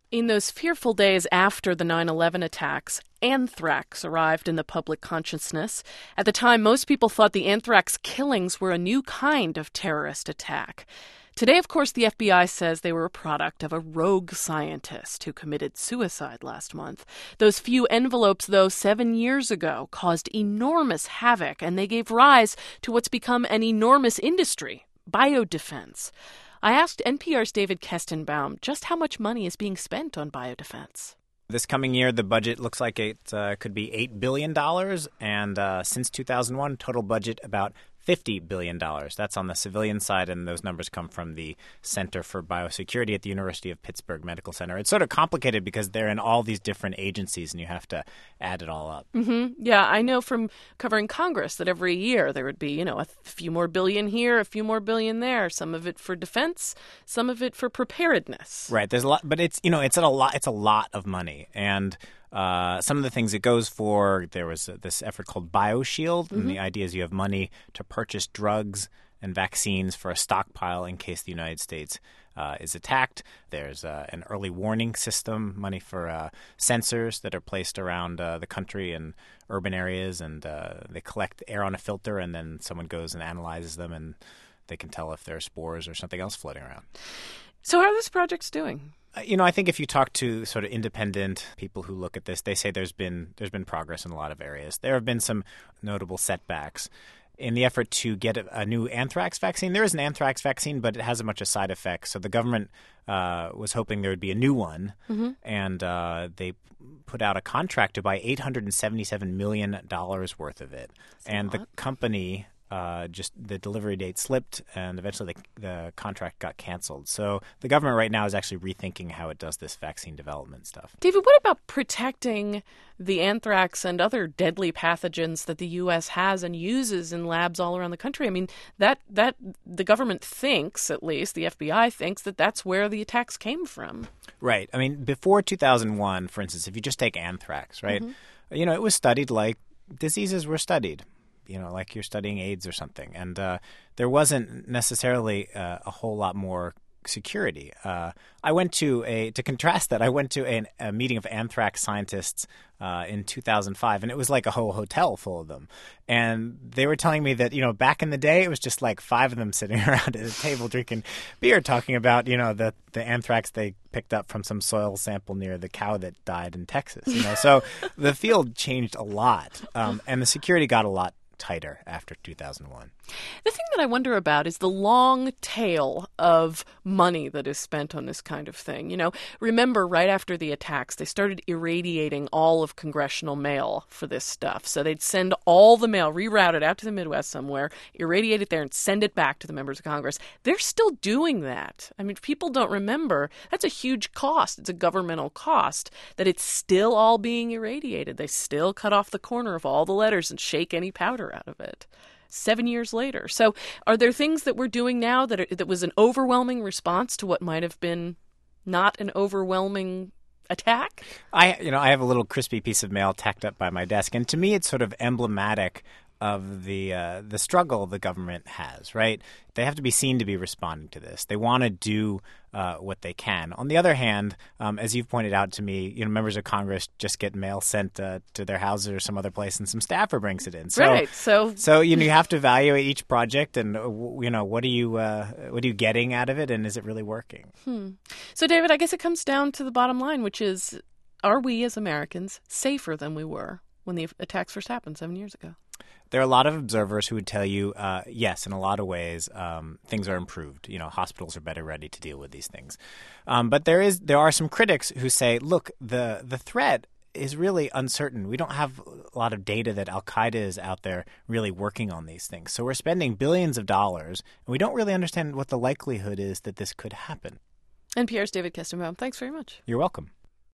In those fearful days after the 9/11 attacks, anthrax arrived in the public consciousness. At the time, most people thought the anthrax killings were a new kind of terrorist attack. Today, of course, the FBI says they were a product of a rogue scientist who committed suicide last month. Those few envelopes, though, 7 years ago, caused enormous havoc, and they gave rise to what's become an enormous industry, biodefense. I asked NPR's David Kestenbaum just how much money is being spent on biodefense. This coming year, the budget looks like it could be $8 billion, and since 2001, total budget about $50 billion. That's on the civilian side, and those numbers come from the Center for Biosecurity at the University of Pittsburgh Medical Center. It's sort of complicated because they're in all these different agencies, and you have to add it all up. Mm-hmm. Yeah, I know from covering Congress that every year there would be, a few more billion here, a few more billion there, some of it for defense, some of it for preparedness. Right. There's a lot, but it's a lot of money. And some of the things it goes for, there was this effort called BioShield, and the idea is you have money to purchase drugs and vaccines for a stockpile in case the United States is attacked. There's an early warning system, money for sensors that are placed around the country and urban areas, and they collect air on a filter, and then someone goes and analyzes them, and they can tell if there are spores or something else floating around. So how are these projects doing? I think if you talk to sort of independent people who look at this, they say there's been progress in a lot of areas. There have been some notable setbacks in the effort to get a new anthrax vaccine. There is an anthrax vaccine, but it has a bunch of side effects. So the government was hoping there would be a new one, and they put out a contract to buy $877 million worth of it. And the company just the delivery date slipped, and eventually the contract got canceled. So the government right now is actually rethinking how it does this vaccine development stuff. David, what about protecting the anthrax and other deadly pathogens that the U.S. has and uses in labs all around the country? I mean, that the government thinks, at least the FBI thinks, that that's where the attacks came from. Right. I mean, before 2001, for instance, if you just take anthrax, right, it was studied like diseases were studied. Like you're studying AIDS or something. And there wasn't necessarily a whole lot more security. I went to contrast that, I went to a meeting of anthrax scientists in 2005, and it was like a whole hotel full of them. And they were telling me that, back in the day, it was just like 5 of them sitting around at a table drinking beer, talking about, the anthrax they picked up from some soil sample near the cow that died in Texas. So the field changed a lot, and the security got a lot tighter after 2001. The thing that I wonder about is the long tail of money that is spent on this kind of thing. Remember right after the attacks, they started irradiating all of congressional mail for this stuff. So they'd send all the mail, reroute it out to the Midwest somewhere, irradiate it there, and send it back to the members of Congress. They're still doing that. I mean, people don't remember. That's a huge cost. It's a governmental cost that it's still all being irradiated. They still cut off the corner of all the letters and shake any powder out of it. 7 years later. So are there things that we're doing now that was an overwhelming response to what might have been not an overwhelming attack? I have a little crispy piece of mail tacked up by my desk, and to me it's sort of emblematic of the struggle the government has, right? They have to be seen to be responding to this. They want to do what they can. On the other hand, as you've pointed out to me, members of Congress just get mail sent to their houses or some other place, and some staffer brings it in. Right. So you have to evaluate each project, and what are you getting out of it, and is it really working? So, David, I guess it comes down to the bottom line, which is, are we as Americans safer than we were when the attacks first happened 7 years ago? There are a lot of observers who would tell you, yes, in a lot of ways, things are improved. Hospitals are better ready to deal with these things. But there are some critics who say, look, the threat is really uncertain. We don't have a lot of data that Al-Qaeda is out there really working on these things. So we're spending billions of dollars, and we don't really understand what the likelihood is that this could happen. NPR's David Kestenbaum, thanks very much. You're welcome.